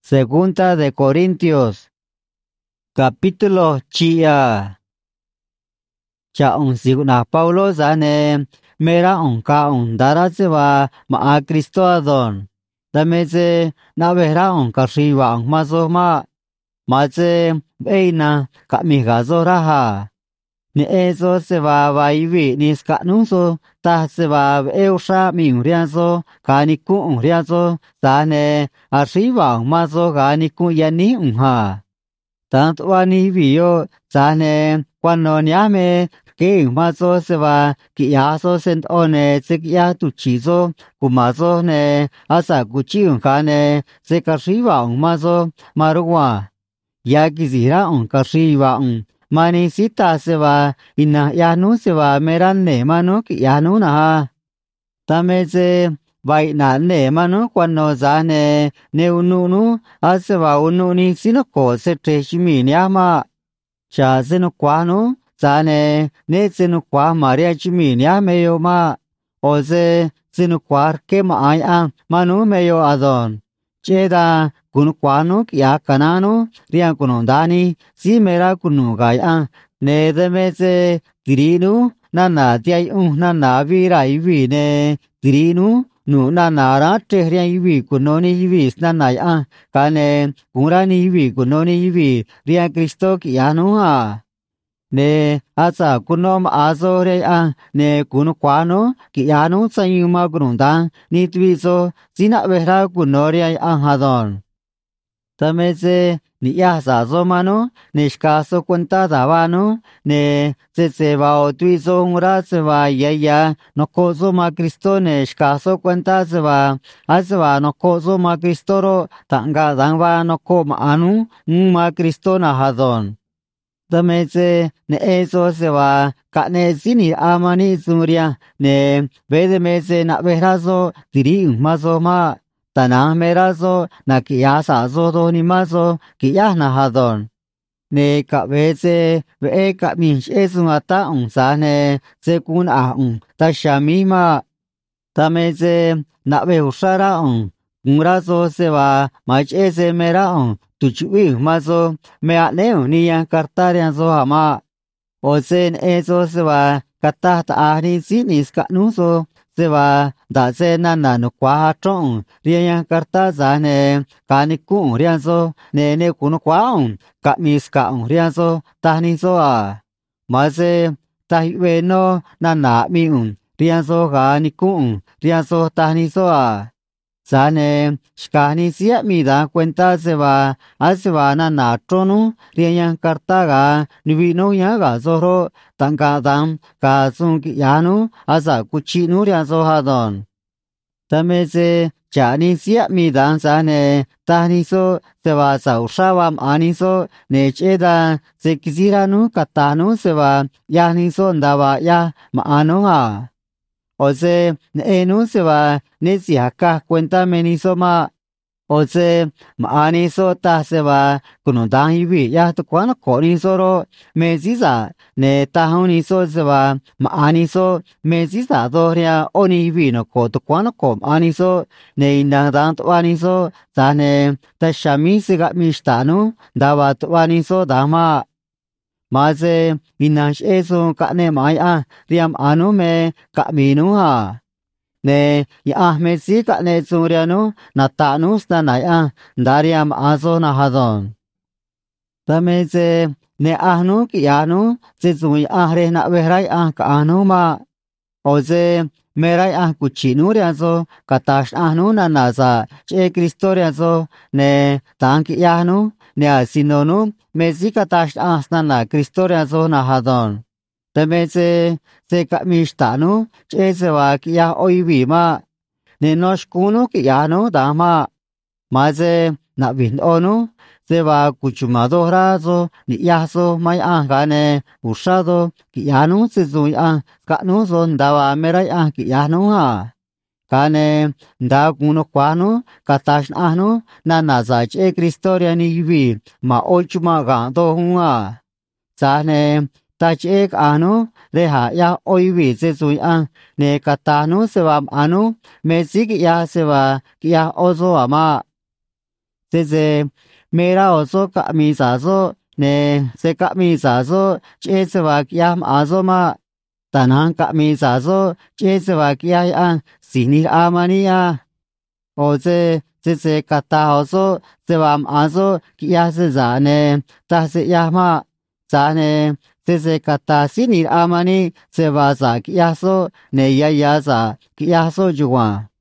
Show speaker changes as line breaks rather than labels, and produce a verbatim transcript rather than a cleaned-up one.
Segunda de Corintios, capítulo chia. Cha ông siêu na Paulo zane mera ông ka ông dara sewa ma a Cristo adon. Tameze na vera ông ka shiwa ông mazo ma ma ze beina ka mi gazo raha. Ni ezo sewa vaivi ni ska nuso ta sewa eusha mi uriazo ka ni ku uriazo zane a shiwa ông mazo ka ni ku yani unha. Tanto ani vio zane cuando niame que mazo se va que ya so sent one se ya tu chizo kumazo ne asa kuchi unkane se kashiva un mazo marwa ya quisiera un kashiva un mani sita se va ina ya no se va merane mano que ya no na tameze vai na ne mano cuando zane ne ununu ase va ununi sino ko se tre shimi nyama cha sino kwano zane ne sino kwa maria chimi nyama yo ma oze sino kwar ke ma ai an manu meyo adon cheda kun kwano kya kanano ria kunondani si mera kunu gai an ne demeze dirinu nana tiai un nana virai vi ne dirinu nu nana ra tehria ivi kunoni ivi snana ya kane kurani ivi kunoni ivi ria Cristo kiano ha ne asa kunom azore a ne kun kwano kiano sayuma grunda ni twizo sina vera kunoria a hadon tameze ni ya sa zomano ne shkaso cuenta davano ne se se va o twizo ura se va ya ya no kozo ma Cristo ne shkaso cuenta se va asva no kozo ma Cristo ro tanga dangva no ko ma anu ma Cristo na hadon tameze ne eso se va kane sini amani suria ne vede meze na verazo diri mazo ma tana merazo na kia sa zo do ni mazo kia na hadon ne ka veze ve ka min esu ata un sa ne se kun a un ta shami ma tameze na ve usara un urazo se va ma ese mera un tu chui mazo me a ne ni ya kartaria zo ama o sen eso se va kata ta ani sini ska nuso se va da se na na no kwa trong ria ya karta za ne ka ni ku ria zo ne ne ku no kwa un ka mi ska un ria zo ta ni zo a ma se ta we no na na mi un ria zo ga ni ku un ria zo ta ni zo a Zane, shkani siya mi da cuenta se va, se va na na tronu, riyan kartaga, nivino ya ga zoro, tanga dam, ka zung yanu, asa kuchinu riyan zohadon. Tameze, chani siya mi dan zane, tani so, se va sa ushawam aniso, ne cheda, se kisiranu katanu se va, yani so ndava ya, maano ha. Oze, enu se va, ne si acá cuenta menisoma. Oze, maani so ta se va, kuno dan ibi, ya tu kwano koni soro, me ziza, ne tahoni so se va, maani so, me ziza doria, oni ibi no ko tu kwano ko maani so, ne indang dan tu ani so, zane, ta shami se ga mishtanu, dava tu ani so dama. Maze minash eso kane mai a riam anu me ka minu ha ne ya me si kane suriano natanu sta nai a dariam azo na hadon tameze ne ahnu ki anu se zui a re na verai a ka anu ma oze merai a kuchinu riazo katash ahnu na naza che Cristo riazo ne tanki anu ne asinonu mezi katash asna na Cristo riazo na hadon temeze se kamishtanu che se va kia oivi ma ne noshkunu ki anu dama maze na vin onu se va kuchumado razo ni yaso mai angane usado ki anu se zui a kanu zon dawa merai a ki anu ha kane nda kuno kwano katash anu na nazach e Cristoria ni vi ma ochuma ga do hunga zane tach ek anu reha ya oivi se zui a ne katanu se va anu mesik ya se va ya ozo ama thế thế mera ở số cả mi giả số nè sẽ cả mi giả số chế sẽ vào kia mà số mà tàn hàng cả mi giả số chế sẽ vào kia ăn xin đi amania ở thế thế thế cả ta ở số sẽ vào mà số kia sẽ giả nè ta sẽ ya mà giả nè thế thế cả ta xin đi amani sẽ vào giả kia số nè ya ya giả kia số juwa